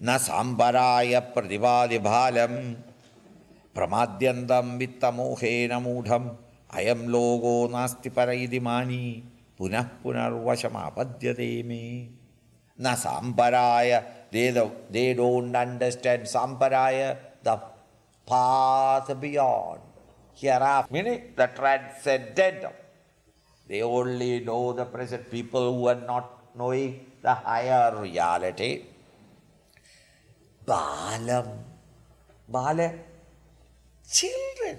Na sambaraya pratipadibhalam pramadyantam vittamohena mudham ayam logo nasti paraidimani punah punarvashamapadyate me. Na sambaraya, they don't understand sambaraya, the path beyond, hereafter, meaning the transcendental. They only know the present. People who are not knowing the higher reality. Balam. Bala. Children.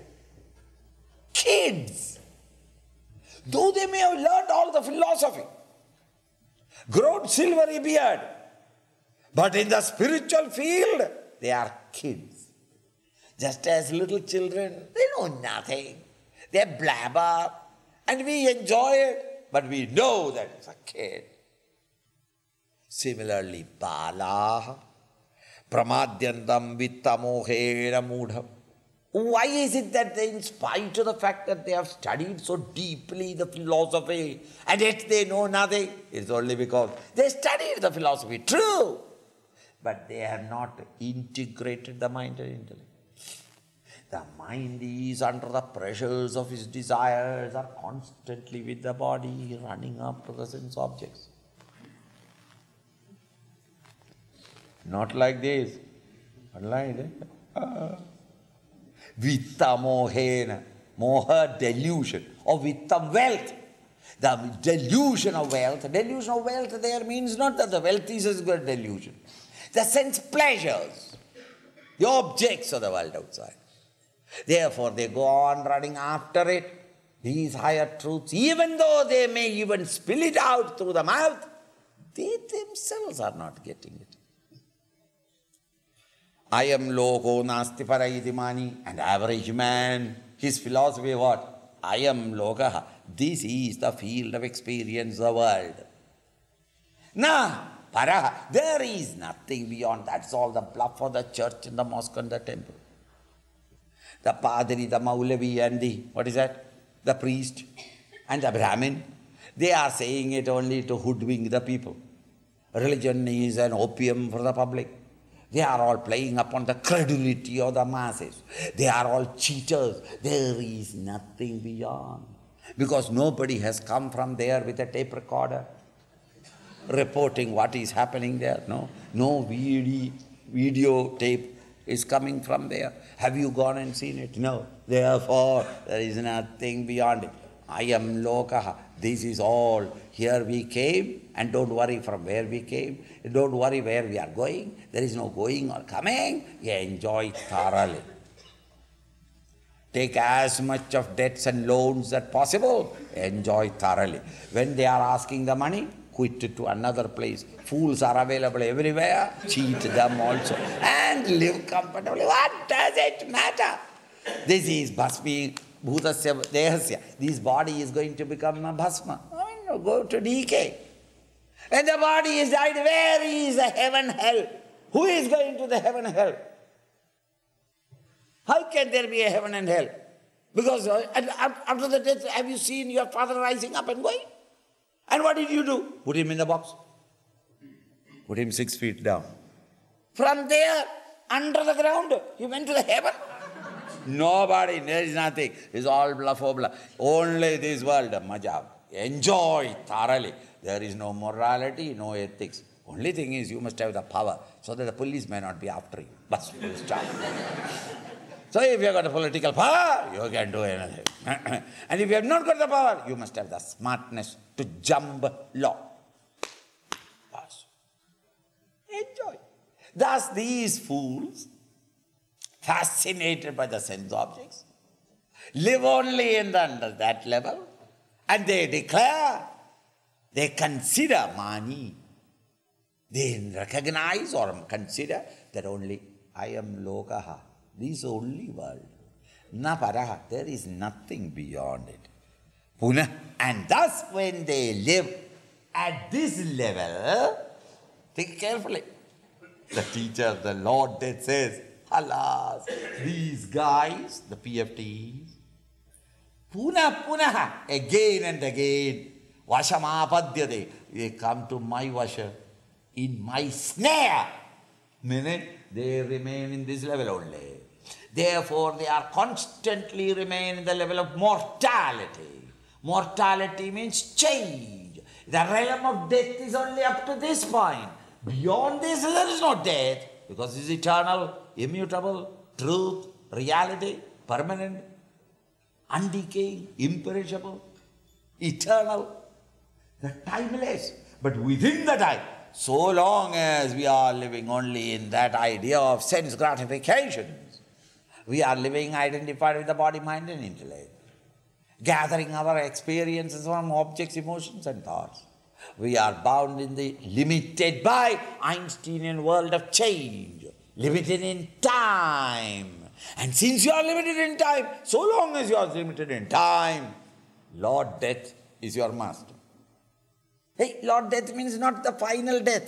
Kids. Though they may have learned all the philosophy, grown silvery beard, but in the spiritual field, they are kids. Just as little children, they know nothing. They blabber, and we enjoy it, but we know that it's a kid. Similarly, balaha, pramadyantam vittamohena mudham. Why is it that they, in spite of the fact that they have studied so deeply the philosophy, and yet they know nothing? It's only because they studied the philosophy, true, but they have not integrated the mind and intellect. The mind is under the pressures of its desires, are constantly with the body, running up to the sense objects. Not like this. Not like that. Vitta mohena, moha, delusion, or vittam, wealth. The delusion of wealth there means not that the wealth is a good delusion. The sense pleasures, the objects of the world outside. Therefore, they go on running after it, these higher truths, even though they may even spill it out through the mouth, they themselves are not getting it. Ayam logo nasti paraidimani, an average man, his philosophy what? Ayam logaha, this is the field of experience, the world. Na paraha, there is nothing beyond, that's all the bluff of the church and the mosque and the temple. The Padri, the Maulavi and the priest and the Brahmin, they are saying it only to hoodwink the people. Religion is an opium for the public. They are all playing upon the credulity of the masses. They are all cheaters. There is nothing beyond. Because nobody has come from there with a tape recorder reporting what is happening there. No video tape is coming from there. Have you gone and seen it? No. Therefore, there is nothing beyond it. Ayam lokaha. This is all. Here we came, and don't worry from where we came. Don't worry where we are going. There is no going or coming. You enjoy thoroughly. Take as much of debts and loans as possible. Enjoy thoroughly. When they are asking the money, quit it to another place. Fools are available everywhere. Cheat them also. And live comfortably. What does it matter? This is bhasmi bhutasya dehasya. This body is going to become a bhasma. Go to decay. When the body is died, where is the heaven, hell? Who is going to the heaven, hell? How can there be a heaven and hell? Because after the death, have you seen your father rising up and going? And what did you do? Put him in the box. Put him 6 feet down. From there, under the ground, he went to the heaven. Nobody, there is nothing. It's all bluff. Only this world, majab. Enjoy thoroughly. There is no morality, no ethics. Only thing is you must have the power so that the police may not be after you. Bas, full stop. So if you have got the political power, you can do anything. And if you have not got the power, you must have the smartness to jump law. Bas. Enjoy. Thus these fools, fascinated by the sense objects, live only under that level, and they declare, they consider mani. They recognize or consider that only I am lokaha, this only world. Na paraha, there is nothing beyond it. Puna, and thus when they live at this level, think carefully. The teacher, the Lord that says, alas, these guys, the PFTs, punaha, again and again, vashamapadyate, they come to my vasha, in my snare. Meaning, they remain in this level only. Therefore, they are constantly remain in the level of mortality. Mortality means change. The realm of death is only up to this point. Beyond this, there is no death, because it is eternal, immutable, truth, reality, permanent, undecaying, imperishable, eternal, the timeless. But within the time, so long as we are living only in that idea of sense gratifications, we are living identified with the body, mind and intellect, gathering our experiences from objects, emotions and thoughts. We are bound in the limited by Einsteinian world of change, limited in time. And since you are limited in time, so long as you are limited in time, Lord Death is your master. Hey, Lord Death means not the final death.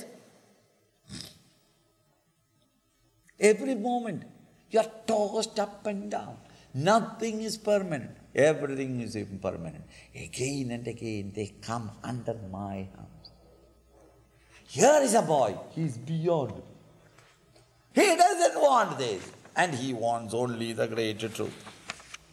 Every moment you are tossed up and down. Nothing is permanent. Everything is impermanent. Again and again they come under my arms. Here is a boy. He is beyond. He doesn't want this. And he wants only the greater truth.